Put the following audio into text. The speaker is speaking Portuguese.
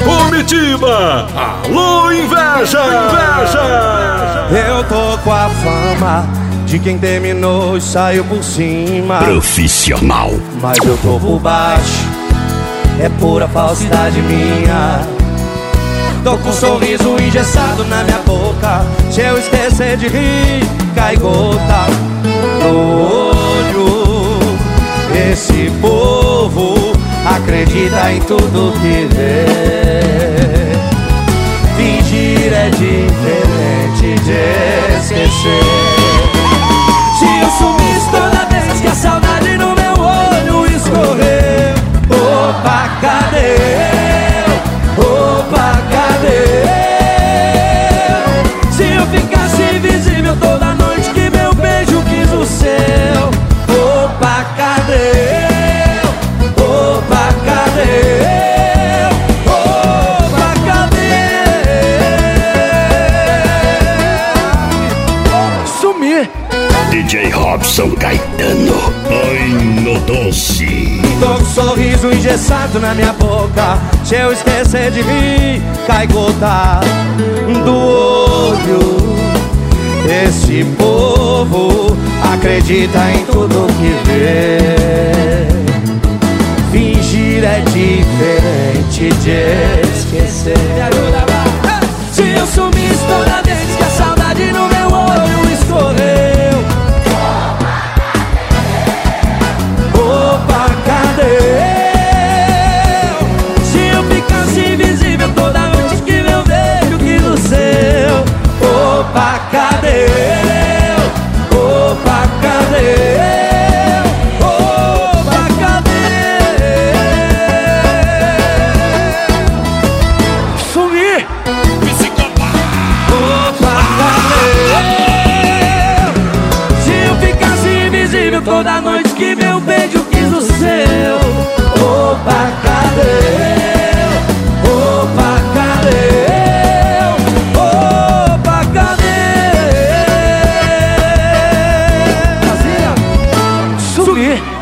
Comitiba, alô inveja, inveja. Eu tô com a fama de quem terminou e saiu por cima. Profissional. Mas eu tô por baixo, é pura falsidade minha. Tô com um sorriso engessado na minha boca. Se eu esquecer de rir, cai gota no olho. Esse povo acredita em tudo que vê. Fingir é diferente de esquecer. Se eu sumisse toda vez que a saudade no meu olho escorreu, opa, cadê eu? Opa, cadê eu? Se eu ficasse invisível toda noite que meu beijo quis o seu, opa, cadê eu? Opa, cadê eu? Opa, cadê? Sumi. DJ Robson Caetano. Ai, no doce. Tô com um sorriso engessado na minha boca. Se eu esquecer de rir, cai gota do olho. Esse povo acredita em tudo que vê. Fingir é diferente de esquecer. Me ajuda, vai. Se eu sumisse toda vez que a saudade no meu olho escorreu, opa, cadê eu? Se eu ficasse invisível toda noite que meu beijo quis o seu, opa, cadê eu? Opa, cadê eu? Opa, cadê? Sumi! Opa, cadê eu? Se eu ficasse invisível toda noite que meu beijo quis o seu, opa, cadê eu? Opa, cadê eu? Opa, cadê? Sumi.